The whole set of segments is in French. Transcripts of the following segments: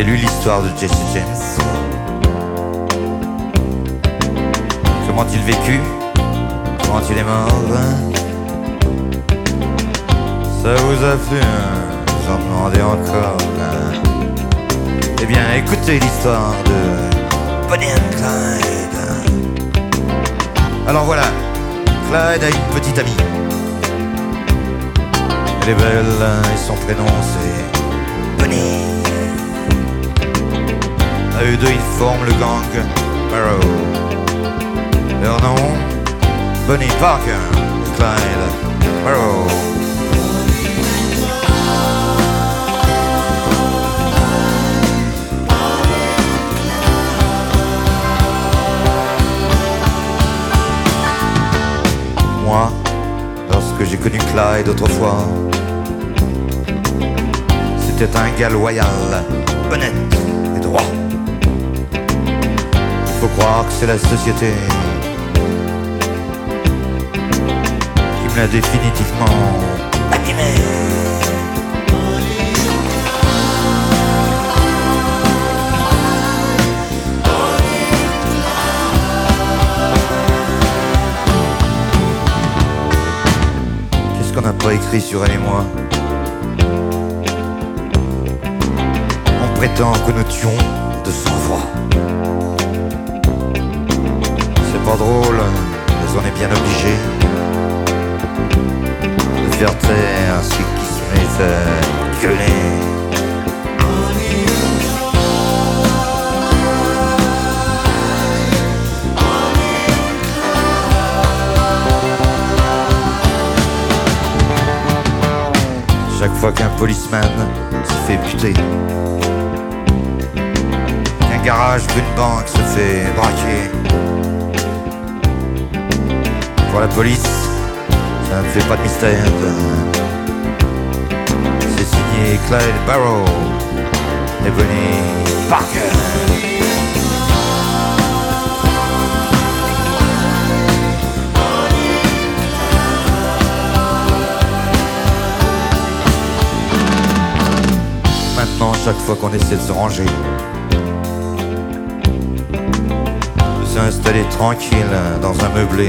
avez lu l'histoire de Jesse James? Comment a-t-il vécu? Comment il est mort? Ça vous a plu, hein? Vous en demandez encore, hein? Eh bien, écoutez l'histoire de Bonnie and Clyde. Alors voilà, Clyde a une petite amie. Elle est belle et son prénom c'est Bonnie. À eux deux ils forment le gang Barrow. Leur nom, Bonnie Parker et Clyde Barrow. Moi, lorsque j'ai connu Clyde autrefois, c'était un gars loyal, honnête et droit. Il faut croire que c'est la société qui me l'a définitivement abîmé. Qu'est-ce qu'on n'a pas écrit sur elle et moi? On prétend que nous tuons de sang-froid. C'est pas drôle, mais on est bien obligé de faire taire ce qui se met à gueuler. Chaque fois qu'un policeman se fait buter, qu'un garage d'une banque se fait braquer, pour la police, ça ne fait pas de mystère. C'est signé Clyde Barrow et Bonnie Parker. Maintenant, chaque fois qu'on essaie de se ranger, de s'installer tranquille dans un meublé,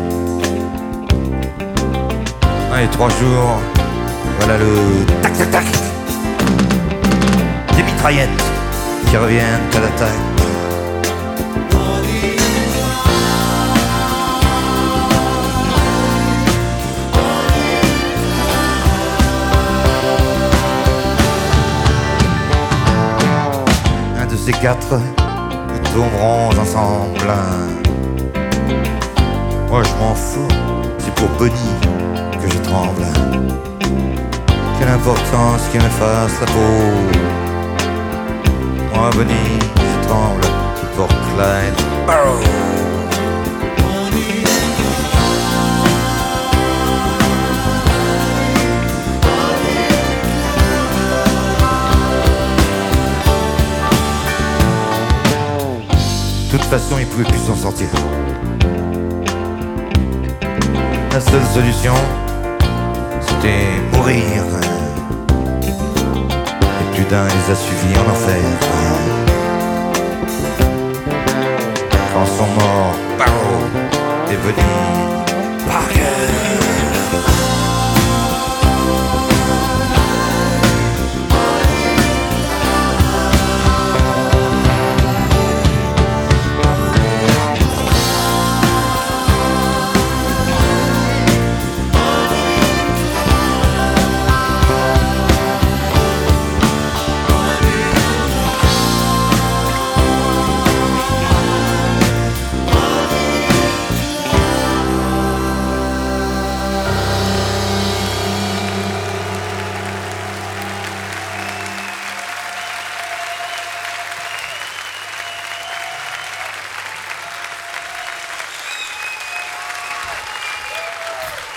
allez, 3 jours, voilà le tac tac tac des mitraillettes qui reviennent à l'attaque. Ces 4, nous tomberons ensemble. Moi je m'en fous, c'est pour Bonnie que je tremble. Quelle importance qu'il me fasse la peau. Moi Bonnie, je tremble pour Clyde Barrow. De toute façon, il pouvait plus s'en sortir. La seule solution, c'était mourir. Et plus d'un les a suivis en enfer. Quand sont morts Barrow et Bonnie.